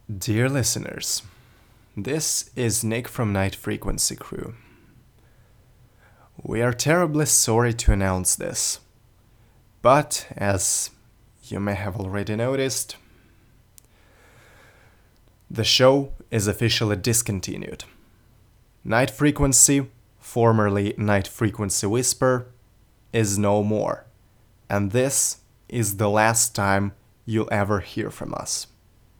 Dear listeners, this is Nick from Night Frequency Crew. We are terribly sorry to announce this, but as you may have already noticed, the show is officially discontinued. Night Frequency, formerly Night Frequency Whisper, is no more, and this is the last time you'll ever hear from us.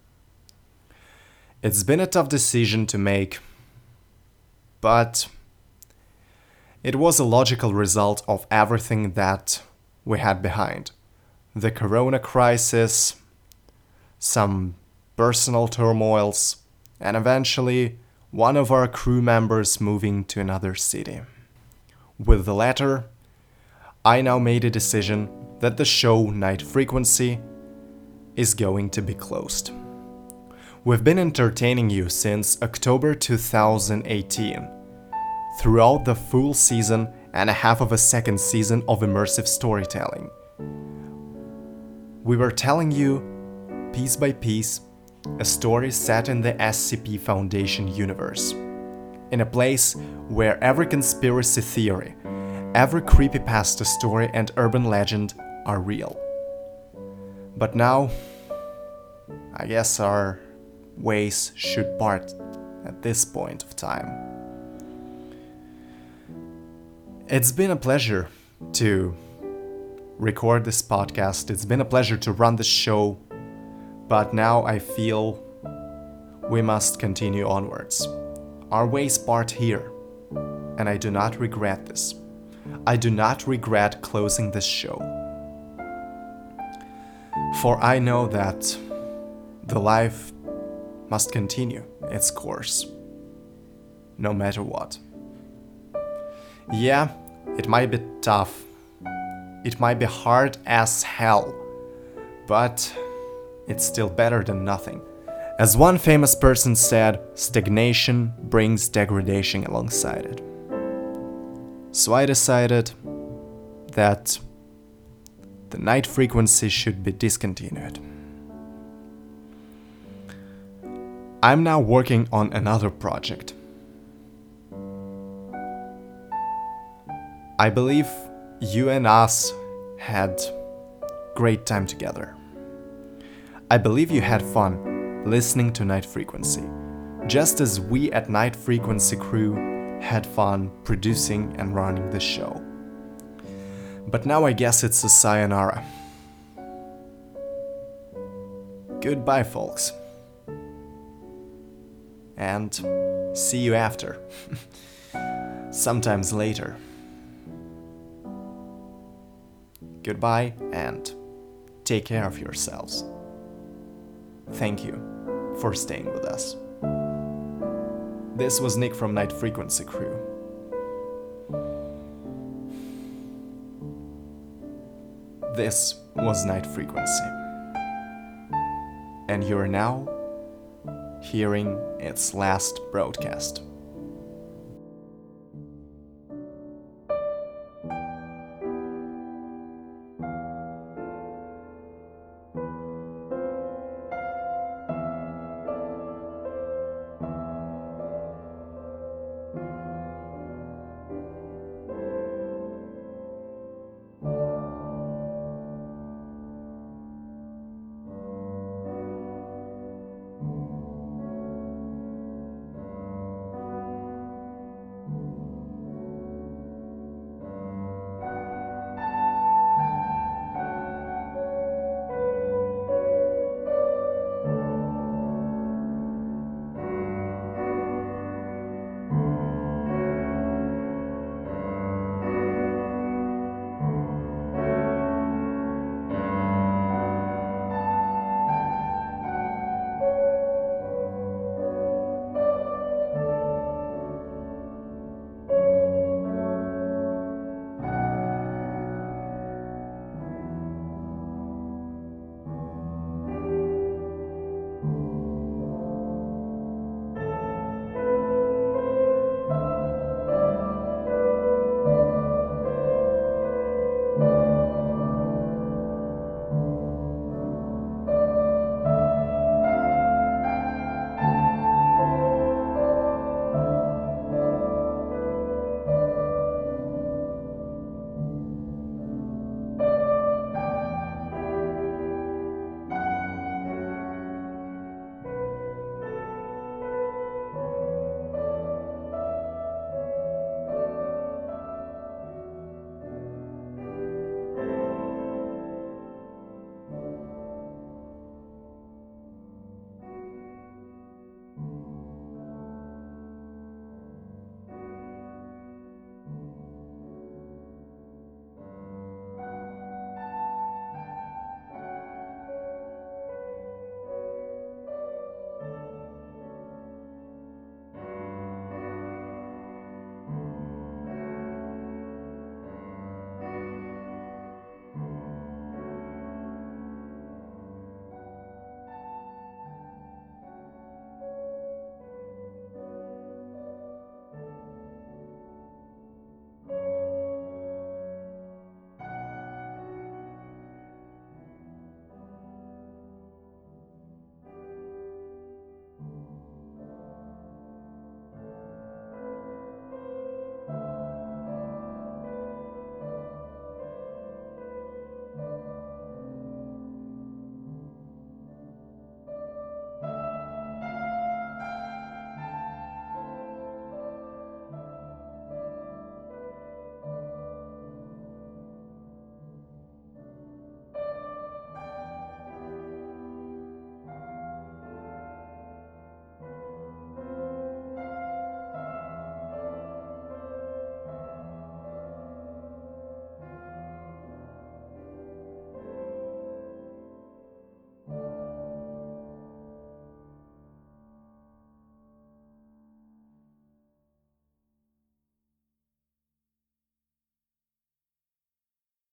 It's been a tough decision to make, but it was a logical result of everything that we had behind. The corona crisis, some personal turmoils, and eventually one of our crew members moving to another city. With the latter, I now made a decision that the show Night Frequency is going to be closed. We've been entertaining you since October 2018, throughout the full season and a half of a second season of immersive storytelling. We were telling you, piece by piece, a story set in the SCP Foundation universe, in a place where every conspiracy theory, every creepypasta story and urban legend are real. But now, I guess our ways should part at this point of time. It's been a pleasure to record this podcast. It's been a pleasure to run this show, but now I feel we must continue onwards. Our ways part here, and I do not regret this. I do not regret closing this show. For I know that the life must continue its course, no matter what. Yeah, it might be tough. It might be hard as hell, but it's still better than nothing. As one famous person said, stagnation brings degradation alongside it. So I decided that the Night Frequency should be discontinued. I'm now working on another project. I believe you and us had great time together. I believe you had fun listening to Night Frequency, just as we at Night Frequency Crew had fun producing and running the show. But now I guess it's a sayonara. Goodbye, folks. And see you after. Sometimes later. Goodbye and take care of yourselves. Thank you for staying with us. This was Nick from Night Frequency Crew. This was Night Frequency. And you're now hearing its last broadcast.